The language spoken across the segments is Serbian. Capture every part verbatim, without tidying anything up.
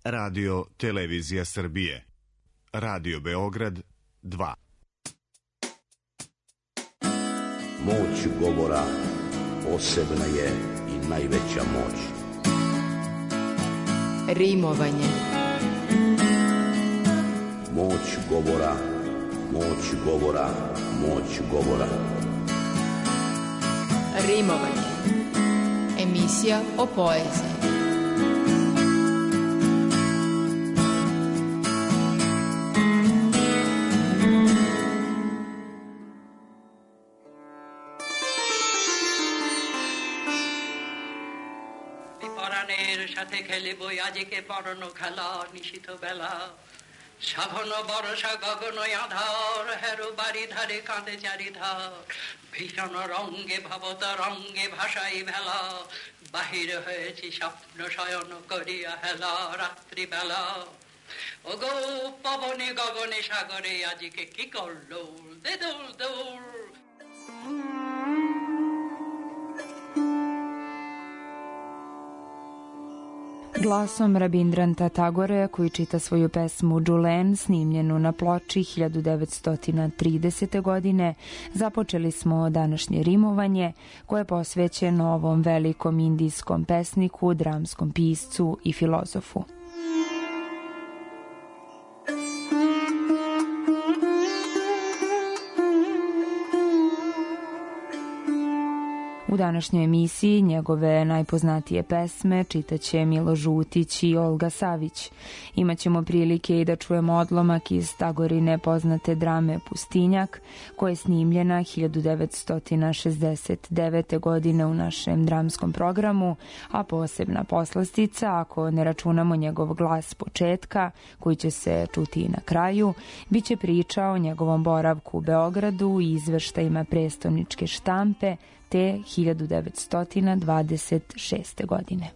Radio Televizija Srbije. Radio Beograd dva. Moć govora posebna je i najveća moć. Rimovanje. Moć govora, moć govora, moć govora. Rimovanje. Emisija o poeziji. সাথে খেলিব আজকে পরন খেলা নিশিত বেলা সাধন বরসা গগন আধার হেরো বাড়ি ধারে কাঁদে চারিধার ভীষণ রঙ্গে ভবত রঙ্গে ভাষাই ভেলা বাহির হয়েছি স্বপ্ন শয়ন করিয়া হেলা রাত্রিবেলা ও গো পবনে গগনে সাগরে আজকে কি করলো দে দৌড় দৌড়। Glasom Rabindrantha Tagore, koji čita svoju pesmu Julen, snimljenu na ploči hiljadu devetsto tridesete. godine, započeli smo današnje rimovanje, koje je posvećeno ovom velikom indijskom pesniku, dramskom piscu i filozofu. U današnjoj emisiji njegove najpoznatije pesme čitaće Milo Žutić i Olga Savić. Imaćemo prilike i da čujemo odlomak iz Tagorine poznate drame Pustinjak, koja je snimljena hiljadu devetsto šezdeset devete. godine u našem dramskom programu, a posebna poslastica, ako ne računamo njegov glas početka, koji će se čuti i na kraju, bit će priča o njegovom boravku u Beogradu i izveštajima prestoničke štampe te hiljadu devetsto dvadeset šeste. godine.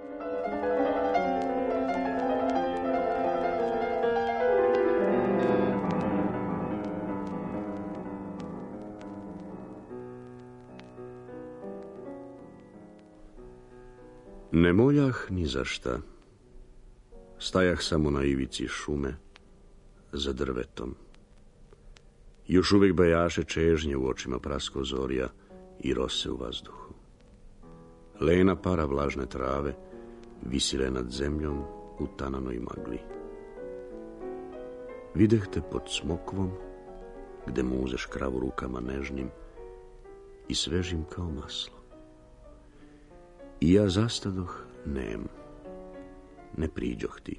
Ne moljah ni za šta. Stajah samo na ivici šume, za drvetom. Još uvijek bajaše čežnje u očima prasko zorja i rose u vazduhu. Lena para vlažne trave visile nad zemljom u tananoj magli. Videh te pod smokvom, gde muzeš kravu rukama nežnim i svežim kao maslo. I ja zastadoh nem, ne priđoh ti.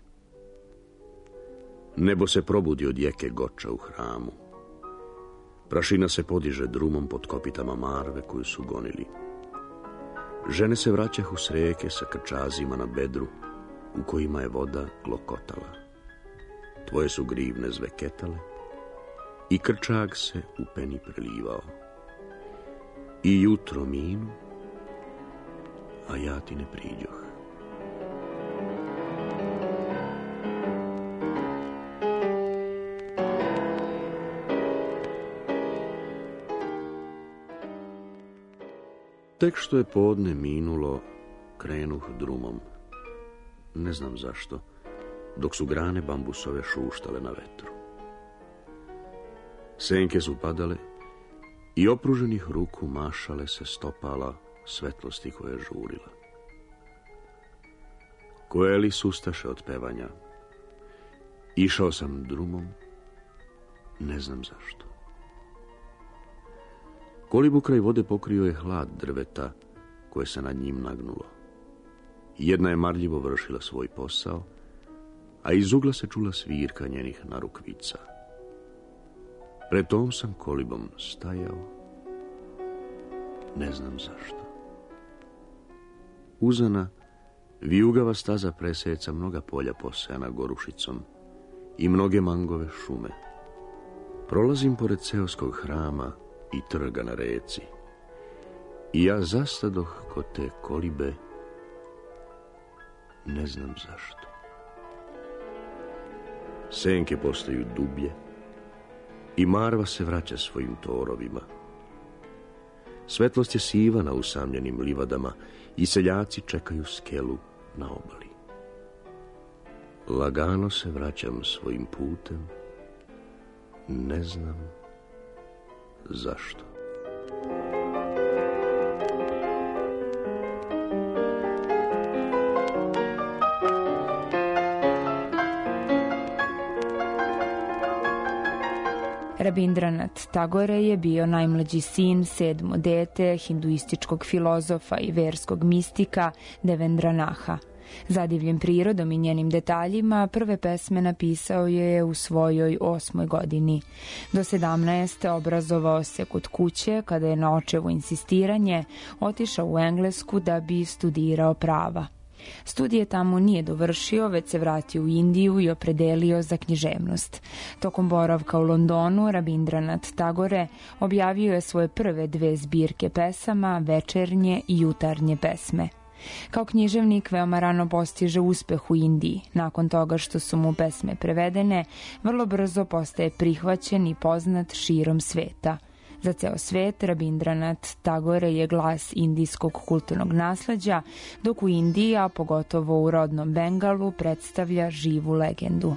Nebo se probudi od jeke goča u hramu. Prašina se podiže drumom pod kopitama marve koju su gonili. Žene se vraćahu s reke sa krčazima na bedru u kojima je voda klokotala. Tvoje su grivne zveketale i krčag se u peni prelivao. I jutro minu, a ja ti ne priđoh. Tek što je podne minulo, krenuh drumom. Ne znam zašto, dok su grane bambusove šuštale na vetru. Senke su padale i opruženih ruku mašale se stopala svetlosti koje je žurila. Koeli sustaše od pevanja. Išao sam drumom, ne znam zašto. Kolibu kraj vode pokrio je hlad drveta koje se nad njim nagnulo. Jedna je marljivo vršila svoj posao, a iz ugla se čula svirka njenih narukvica. Pred tom sam kolibom stajao, ne znam zašto. Uzana, vijugava staza preseca mnoga polja posejana gorušicom i mnoge mangove šume. Prolazim pored seoskog hrama i trga na reci. I ja zastadoh kod te kolibe, ne znam zašto. Senke postaju dublje i marva se vraća svojim torovima. Svetlost je siva na usamljenim livadama i seljaci čekaju skelu na obali. Lagano se vraćam svojim putem, ne znam zašto. Rabindranath Tagore je bio najmlađi sin, sedmo dete hinduističkog filozofa i verskog mistika Devendranatha. Zadivljen prirodom i njenim detaljima, prve pesme napisao je u svojoj osmoj godini. Do sedamnaeste obrazovao se kod kuće, kada je na očevo insistiranje otišao u Englesku da bi studirao prava. Studije tamo nije dovršio, već se vratio u Indiju i opredelio za književnost. Tokom boravka u Londonu, Rabindranath Tagore objavio je svoje prve dve zbirke pesama, večernje i jutarnje pesme. Kao književnik veoma rano postiže uspeh u Indiji. Nakon toga što su mu pesme prevedene, vrlo brzo postaje prihvaćen i poznat širom sveta. Za ceo svet Rabindranath Tagore je glas indijskog kulturnog nasleđa, dok u Indiji, a pogotovo u rodnom Bengalu, predstavlja živu legendu.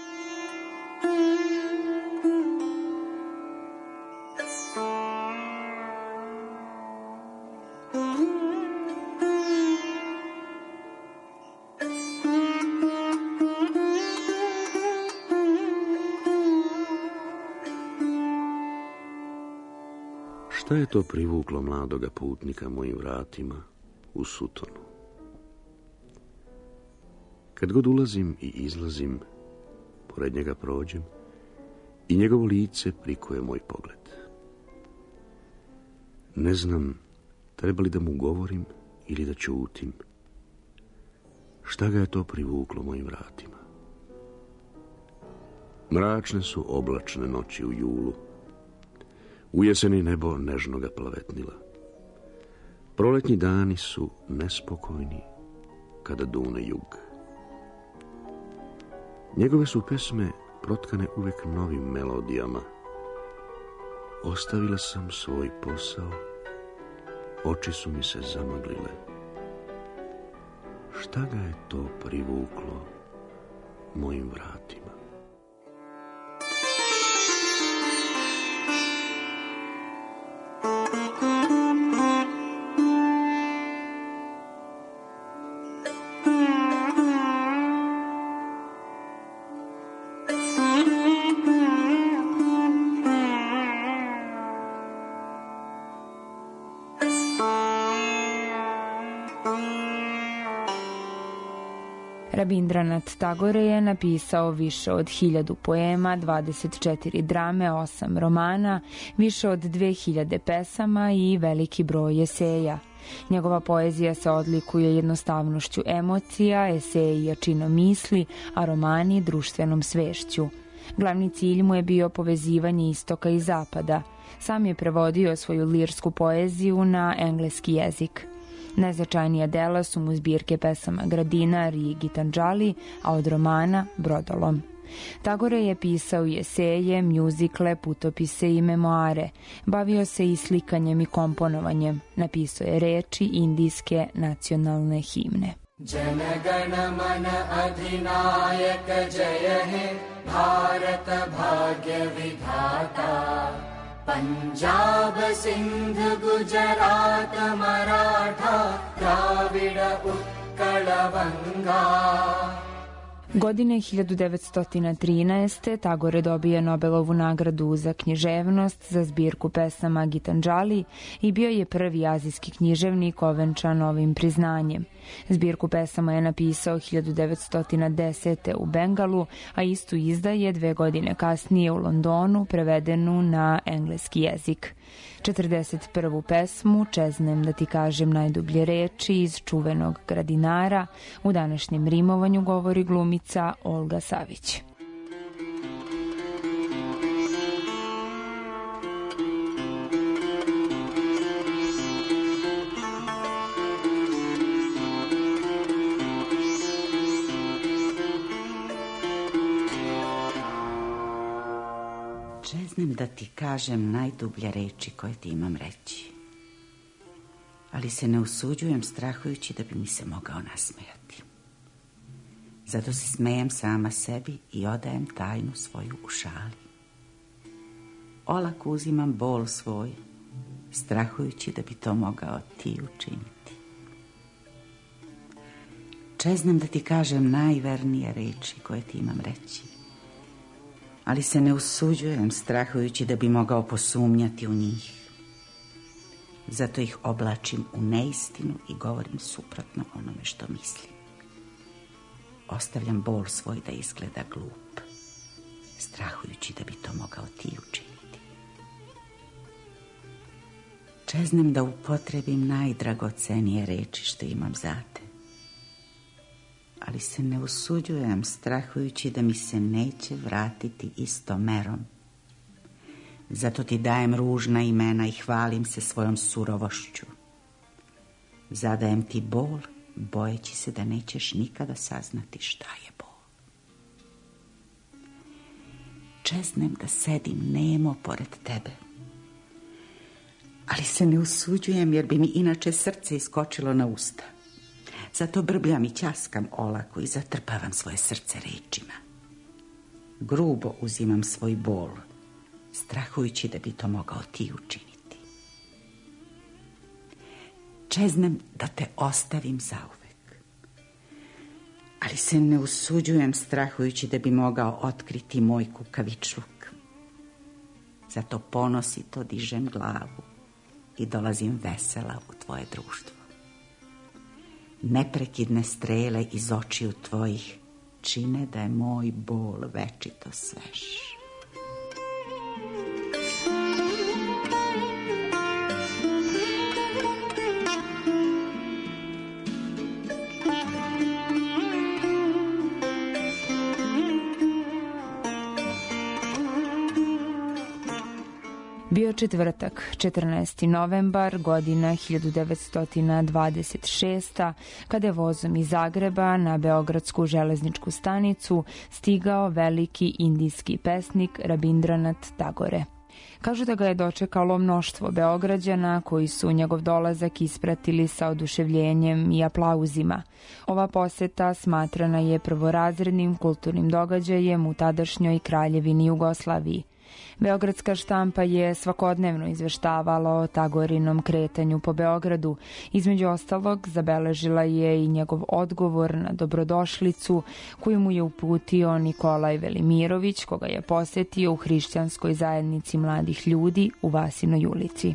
Šta je to privuklo mladoga putnika mojim vratima u Sutonu? Kad god ulazim i izlazim, pored njega prođem i njegovo lice prikuje moj pogled. Ne znam treba li da mu govorim ili da ćutim. Šta ga je to privuklo mojim vratima? Mračne su oblačne noći u julu. U jeseni nebo nežno ga plavetnila. Proletnji dani su nespokojni kada dune jug. Njegove su pesme protkane uvek novim melodijama. Ostavila sam svoj posao, oči su mi se zamaglile. Šta ga je to privuklo mojim vratima? Rabindranath Tagore je napisao više od hiljadu poema, dvadeset četiri drame, osam romana, više od dve hiljade pesama i veliki broj eseja. Njegova poezija se odlikuje jednostavnošću emocija, eseji jačinom misli, a romani društvenom svešću. Glavni cilj mu je bio povezivanje istoka i zapada. Sam je prevodio svoju lirsku poeziju na engleski jezik. Najznačajnija dela su mu zbirke pesama Gradinar i Gitanjali, a od romana Brodolom. Tagore je pisao i eseje, mjuzikle, putopise i memoare. Bavio se i slikanjem i komponovanjem. Napisao je reči indijske nacionalne himne. Jana gana mana adhinayak jaya he Bharat bhagya vidhata Punjab Sindh Gujarat Maratha Dravida Utkala Vanga. Godine hiljadu devetsto trinaeste. Tagore dobije Nobelovu nagradu za književnost za zbirku pesama Gitanjali i bio je prvi azijski književnik ovenčan ovim priznanjem. Zbirku pesama je napisao hiljadu devetsto desete. u Bengalu, a istu izdaje dve godine kasnije u Londonu, prevedenu na engleski jezik. četrdeset prvu pesmu, Čeznem da ti kažem najdublje reči, iz čuvenog Gradinara, u današnjem rimovanju govori glumica Olga Savić. Čeznem da ti kažem najdublje reči koje ti imam reći, ali se ne usuđujem strahujući da bi mi se mogao nasmejati. Zato se smejem sama sebi i odajem tajnu svoju u šali. Olako uzimam bol svoj, strahujući da bi to mogao ti učiniti. Čeznem da ti kažem najvernije reči koje ti imam reći, ali se ne usuđujem strahujući da bi mogao posumnjati u njih. Zato ih oblačim u neistinu i govorim suprotno onome što mislim. Ostavljam bol svoj da izgleda glup, strahujući da bi to mogao ti učiniti. Čeznem da upotrebim najdragocenije reči što imam za te, ali se ne usuđujem strahujući da mi se neće vratiti istom merom. Zato ti dajem ružna imena i hvalim se svojom surovošću. Zadajem ti bol, bojeći se da nećeš nikada saznati šta je bol. Čeznem da sedim nemo pored tebe, ali se ne usuđujem jer bi mi inače srce iskočilo na usta. Zato brbljam i ćaskam olako i zatrpavam svoje srce rečima. Grubo uzimam svoj bol, strahujući da bi to mogao ti učiniti. Čeznem da te ostavim zauvek, ali se ne usuđujem strahujući da bi mogao otkriti moj kukavičluk. Zato ponosito dižem glavu i dolazim vesela u tvoje društvo. Neprekidne strele iz očiju tvojih čine da je moj bol večito svež. Bio četvrtak, četrnaesti novembar, godina hiljadu devetsto dvadeset šesta. kada je vozom iz Zagreba na Beogradsku železničku stanicu stigao veliki indijski pesnik Rabindranath Tagore. Kažu da ga je dočekalo mnoštvo Beograđana koji su njegov dolazak ispratili sa oduševljenjem i aplauzima. Ova poseta smatrana je prvorazrednim kulturnim događajem u tadašnjoj kraljevini Jugoslaviji. Beogradska štampa je svakodnevno izveštavala o Tagorinom kretanju po Beogradu. Između ostalog, zabeležila je i njegov odgovor na dobrodošlicu koju mu je uputio Nikolaj Velimirović, koga je posetio u hrišćanskoj zajednici mladih ljudi u Vasinoj ulici.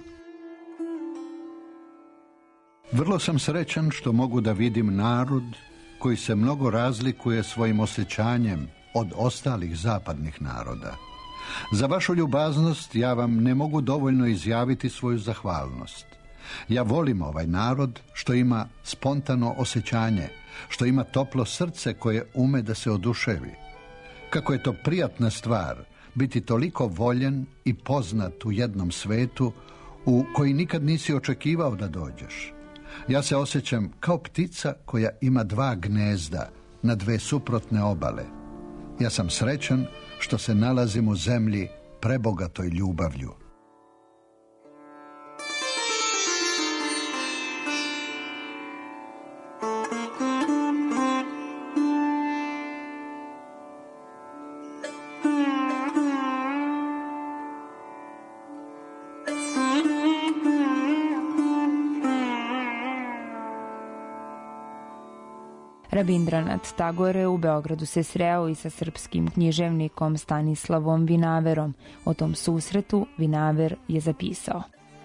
Vrlo sam srećan što mogu da vidim narod koji se mnogo razlikuje svojim osjećanjem od ostalih zapadnih naroda. Za vašu ljubaznost ja vam ne mogu dovoljno izjaviti svoju zahvalnost. Ja volim ovaj narod što ima spontano osjećanje, što ima toplo srce koje ume da se oduševi. Kako je to prijatna stvar biti toliko voljen i poznat u jednom svetu u koji nikad nisi očekivao da dođeš. Ja se osjećam kao ptica koja ima dva gnezda na dve suprotne obale. Ja sam srećan što se nalazim u zemlji prebogatoj ljubavlju. Rabindranath Tagore u Beogradu se sreo i sa srpskim književnikom Stanislavom Vinaverom. O tom susretu Vinaver je zapisao.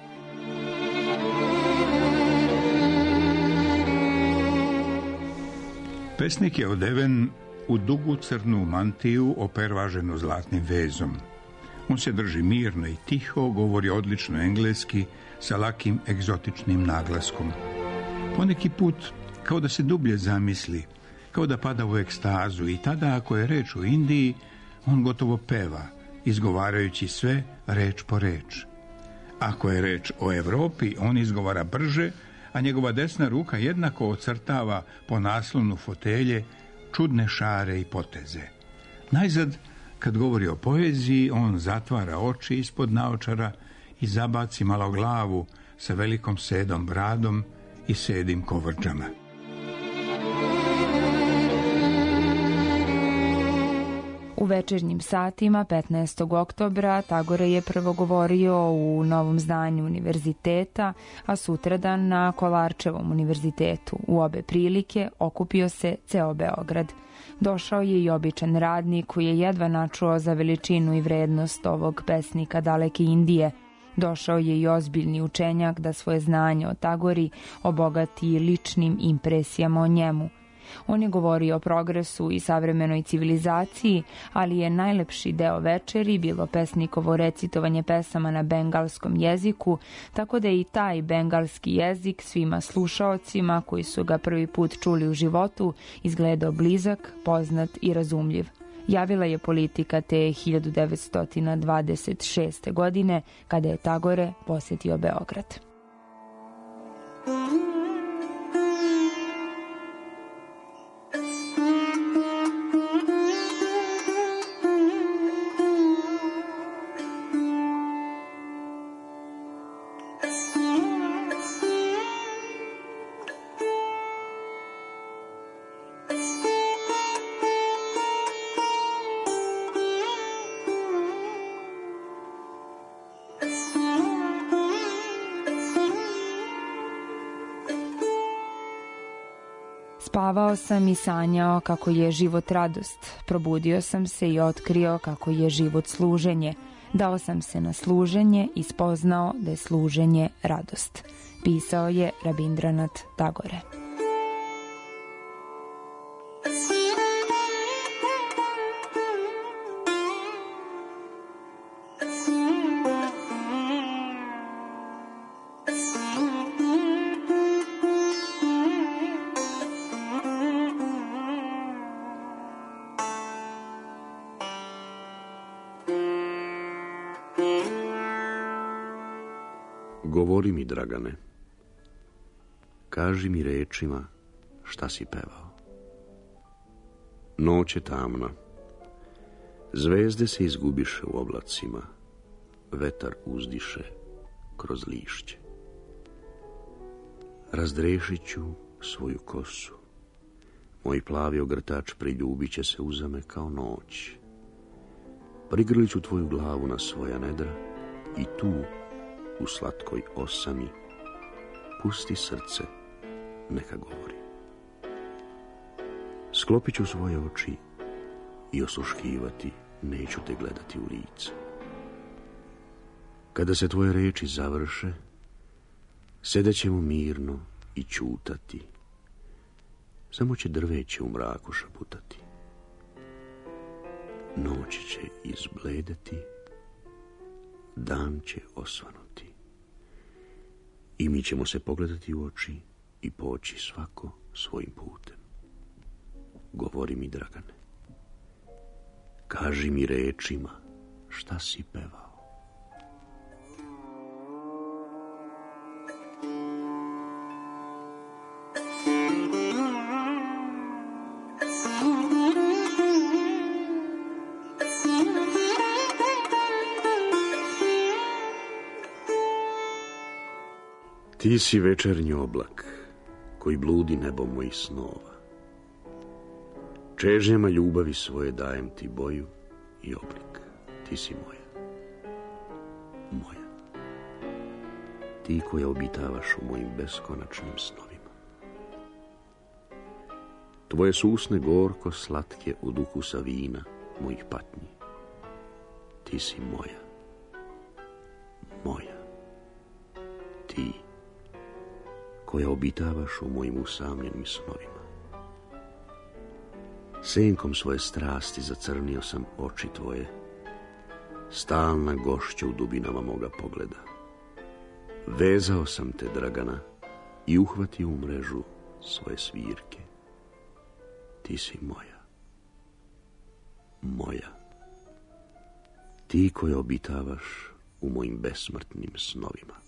Pesnik je odeven u dugu crnu mantiju opervaženu zlatnim vezom. On se drži mirno i tiho, govori odlično engleski sa lakim egzotičnim naglaskom. Poneki put kao da se dublje zamisli, kao da pada u ekstazu i tada ako je reč o Indiji, on gotovo peva, izgovarajući sve reč po reč. Ako je reč o Evropi, on izgovara brže, a njegova desna ruka jednako ocrtava po naslonu fotelje čudne šare i poteze. Najzad, kad govori o poeziji, on zatvara oči ispod naočara i zabaci malo glavu sa velikom sedom bradom i sedim kovrđama. U večernjim satima petnaestog oktobra Tagore je prvo govorio u novom zdanju univerziteta, a sutradan na Kolarčevom univerzitetu. U obe prilike okupio se ceo Beograd. Došao je i običan radnik koji je jedva načuo za veličinu i vrednost ovog pesnika daleke Indije. Došao je i ozbiljni učenjak da svoje znanje o Tagori obogati ličnim impresijama o njemu. On je govorio o progresu i savremenoj civilizaciji, ali je najlepši deo večeri bilo pesnikovo recitovanje pesama na bengalskom jeziku, tako da je i taj bengalski jezik svima slušaocima koji su ga prvi put čuli u životu izgledao blizak, poznat i razumljiv. Javila je politika te hiljadu devetsto dvadeset šeste. godine kada je Tagore posjetio Beograd. Spavao sam i sanjao kako je život radost. Probudio sam se i otkrio kako je život služenje. Dao sam se na služenje i spoznao da je služenje radost. Pisao je Rabindranath Tagore. Govori mi, Dragane, kaži mi rečima šta si pevao. Noć je tamna, zvezde se izgubiše u oblacima, vetar uzdiše kroz lišće. Razdrešit ću svoju kosu, moj plavi ogrtač priljubit će se uzame kao noć. Prigrlit ću tvoju glavu na svoja nedra i tu, u slatkoj osami, pusti srce, neka govori. Sklopit ću svoje oči i osluškivati, neću te gledati u lice. Kada se tvoje reči završe, sedećemo mirno i ćutati. Samo će drveće u mraku šaputati. Noć će izbledeti, dan će osvanuti. I mi ćemo se pogledati u oči i poći svako svojim putem. Govori mi, Dragane, kaži mi rečima šta si pevao. Ti si večernji oblak koji bludi nebom mojih snova. Čežnjama ljubavi svoje dajem ti boju i oblik. Ti si moja. Moja. Ti koja obitavaš u mojim beskonačnim snovima. Tvoje su usne gorko slatke od ukusa vina mojih patnji. Ti si moja. Moja. Ti koja obitavaš u mojim usamljenim snovima. Senkom svoje strasti zacrnio sam oči tvoje, stalna gošća u dubinama moga pogleda. Vezao sam te, Dragana, i uhvatio u mrežu svoje svirke. Ti si moja. Moja. Ti koja obitavaš u mojim besmrtnim snovima.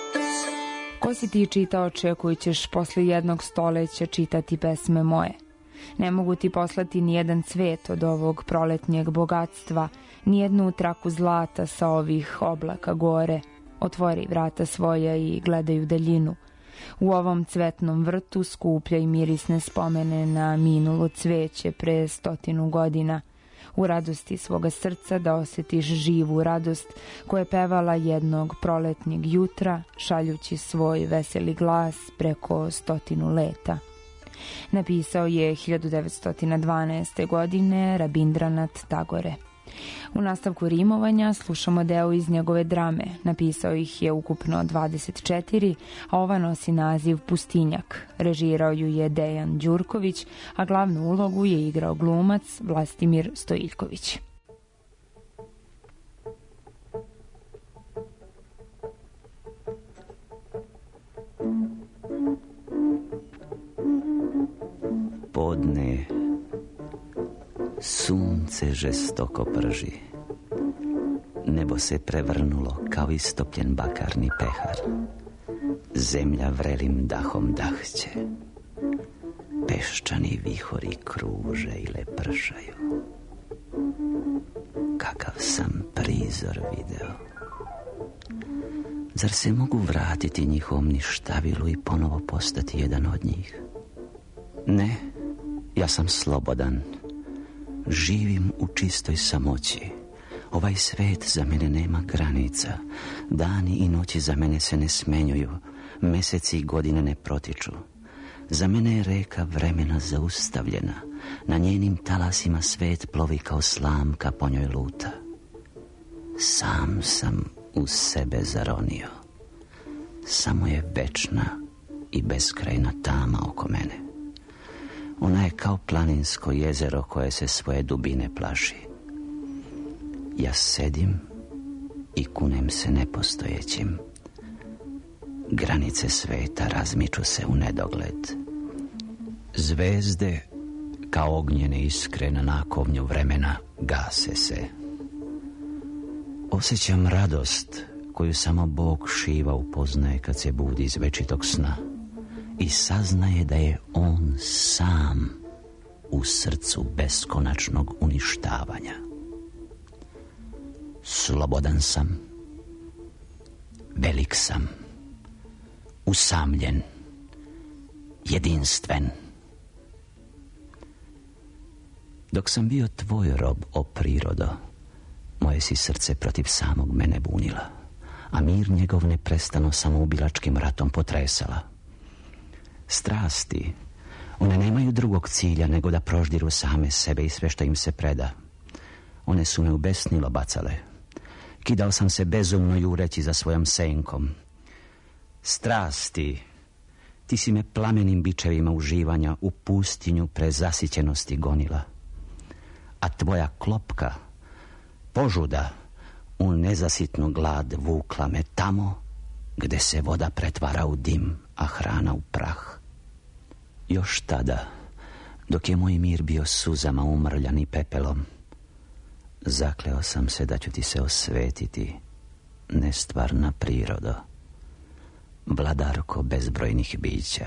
Ko si ti čitaoče koji ćeš posle jednog stoleća čitati pesme moje? Ne mogu ti poslati nijedan cvet od ovog proletnjeg bogatstva, nijednu traku zlata sa ovih oblaka gore. Otvori vrata svoja i gledaj u daljinu. U ovom cvetnom vrtu skupljaj mirisne spomene na minulo cveće pre stotinu godina. U radosti svoga srca da osjetiš živu radost koja je pevala jednog proletnjeg jutra, šaljući svoj veseli glas preko stotinu leta. Napisao je hiljadu devetsto dvanaeste. godine Rabindranath Tagore. U nastavku rimovanja slušamo deo iz njegove drame. Napisao ih je ukupno dvadeset četiri, a ova nosi naziv Pustinjak. Režirao ju je Dejan Đurković, a glavnu ulogu je igrao glumac Vlastimir Stojiljković. Podne sunce žestoko prži. Nebo se prevrnulo kao istopljen bakarni pehar. Zemlja vrelim dahom dahće. Peščani vihori kruže i lepršaju. Kakav sam prizor video. Zar se mogu vratiti njihovom ništavilu i ponovo postati jedan od njih? Ne, ja sam slobodan. Živim u čistoj samoći. Ovaj svet za mene nema granica. Dani i noći za mene se ne smenjuju. Meseci i godine ne protiču. Za mene je reka vremena zaustavljena. Na njenim talasima svet plovi kao slamka po njoj luta. Sam sam u sebe zaronio. Samo je večna i beskrajna tama oko mene. Ona je kao planinsko jezero koje se svoje dubine plaši. Ja sedim i kunem se nepostojećim. Granice sveta razmiču se u nedogled. Zvezde, kao ognjene iskre na nakovnju vremena, gase se. Osjećam radost koju samo Bog Šiva upoznaje kad se budi iz večitog sna i saznaje da je on sam u srcu beskonačnog uništavanja. Slobodan sam, velik sam, usamljen, jedinstven. Dok sam bio tvoj rob, o prirodo, moje si srce protiv samog mene bunila, a mir njegov neprestano samoubilačkim ratom potresala. Strasti, one nemaju drugog cilja nego da proždiru same sebe i sve što im se preda. One su me u besnilo bacale. Kidao sam se bezumno jureći za svojom senkom. Strasti, ti si me plamenim bičevima uživanja u pustinju prezasićenosti gonila. A tvoja klopka, požuda, u nezasitnu glad vukla me tamo gde se voda pretvara u dim, a hrana u prah. Još tada, dok je moj mir bio suzama umrljan i pepelom, zakleo sam se da ću ti se osvetiti, nestvarna prirodo, vladarko bezbrojnih bića.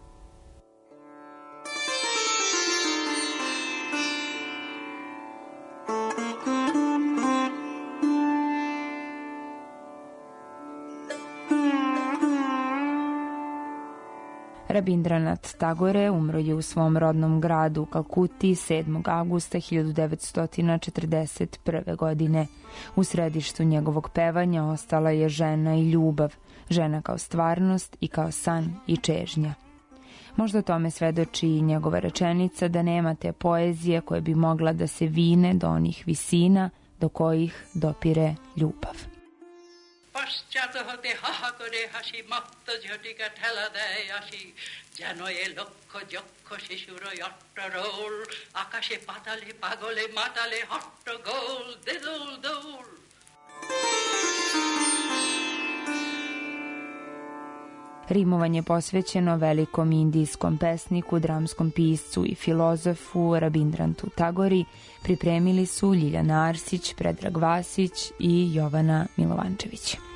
Rabindranath Tagore umro je u svom rodnom gradu u Kalkuti sedmog avgusta hiljadu devetsto četrdeset prve. godine. U središtu njegovog pevanja ostala je žena i ljubav, žena kao stvarnost i kao san i čežnja. Možda tome svedoči i njegova rečenica da nema te poezije koja bi mogla da se vine do onih visina do kojih dopire ljubav. পশ্চাৎ হতে হাহা করে হাসি মত্ত ঝটিকা ঠেলা দেয় আসি যেন এ লক্ষ যক্ষ শিশুর অট্টরোল আকাশে পাতালে পাগলে মাতালে হট্টগোল দেদৌল Doul. Rimovanje posvećeno velikom indijskom pesniku, dramskom piscu i filozofu Rabindranathu Tagori pripremili su Ljiljana Arsić, Predrag Vasić i Jovana Milovančević.